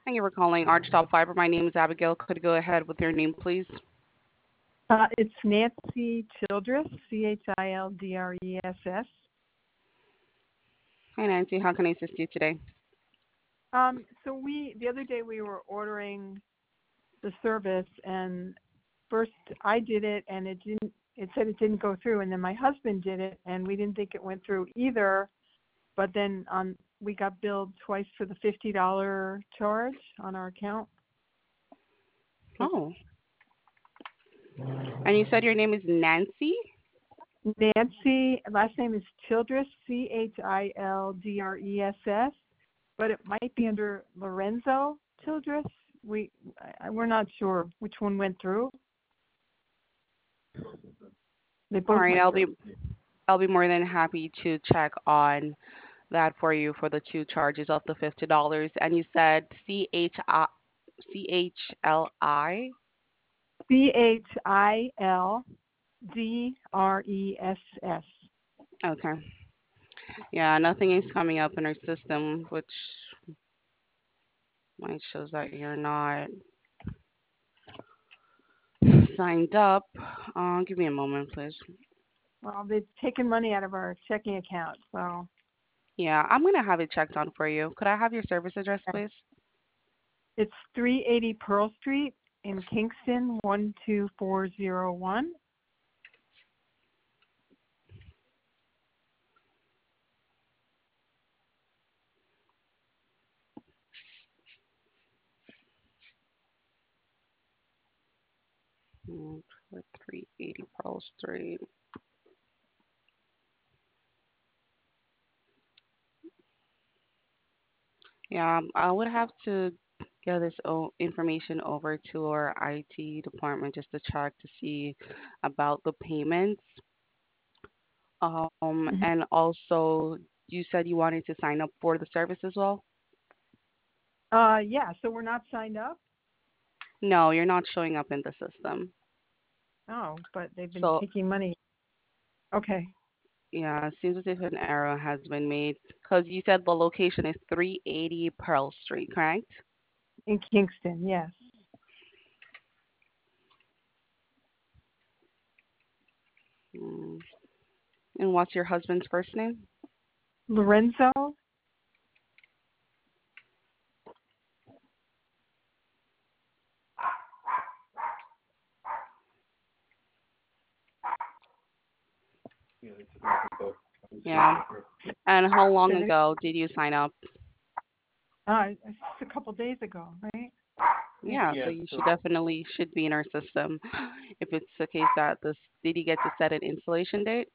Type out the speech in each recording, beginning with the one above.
Thank you for calling Archtop Fiber. My name is Abigail. Could you go ahead with your name, please? It's Nancy Childress, Childress. Hi, Nancy. How can I assist you today? So the other day we were ordering the service, and first I did it, and it said it didn't go through, and then my husband did it, and we didn't think it went through either. But then we got billed twice for the $50 charge on our account. Oh, and you said your name is Nancy? Nancy, last name is Childress, Childress, but it might be under Lorenzo Childress. We're not sure which one went through. They All both right, went through. I'll be more than happy to check on that for you for the two charges of the $50. And you said CHLI? Childress. Okay. Yeah, nothing is coming up in our system, which might shows that you're not signed up. Give me a moment, please. Well, they've taken money out of our checking account, so Yeah, I'm gonna have it checked on for you. Could I have your service address, please? it's 380 Pearl Street in Kingston, 12401. Mm, 380 Pearl Street. Yeah, I would have to get this information over to our IT department just to check to see about the payments. And also, you said you wanted to sign up for the service as well? Yeah, so we're not signed up. No, you're not showing up in the system. Oh, but they've been So, taking money. Okay. yeah, it seems as if an error has been made because you said the location is 380 Pearl Street, correct? In Kingston, yes. Mm. And what's your husband's first name? Lorenzo? Yeah. And how long ago did you sign up? It's just a couple days ago, right? Yeah, so you should definitely should be in our system. If it's the case that this, did you get to set an installation date?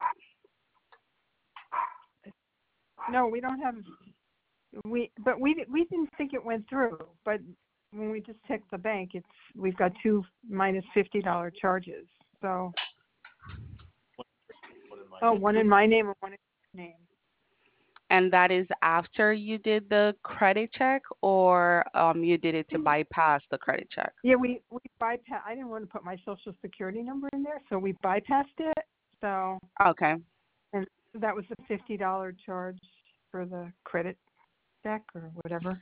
No, we don't have. We didn't think it went through. But when we just checked the bank, we've got two minus $50 charges. So, one in my name and one in your name. And that is after you did the credit check, or you did it to bypass the credit check? Yeah, we bypassed. I didn't want to put my social security number in there, so we bypassed it. So, Okay. and that was a $50 charge for the credit check or whatever.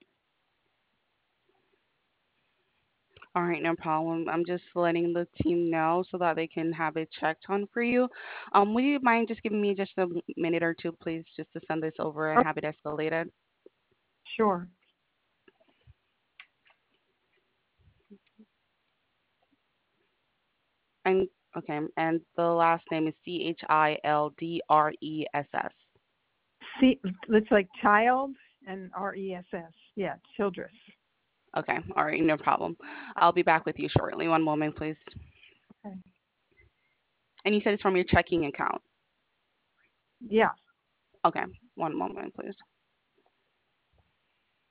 All right, no problem. I'm just letting the team know so that they can have it checked on for you. Would you mind just giving me just a minute or two, please, just to send this over and Oh, have it escalated? sure. And okay, and the last name is Childress. See, it's like child and RESS. Yeah, Childress. Okay, all right, no problem. I'll be back with you shortly. One moment, please. Okay. And you said it's from your checking account. Yeah. Okay, one moment, please.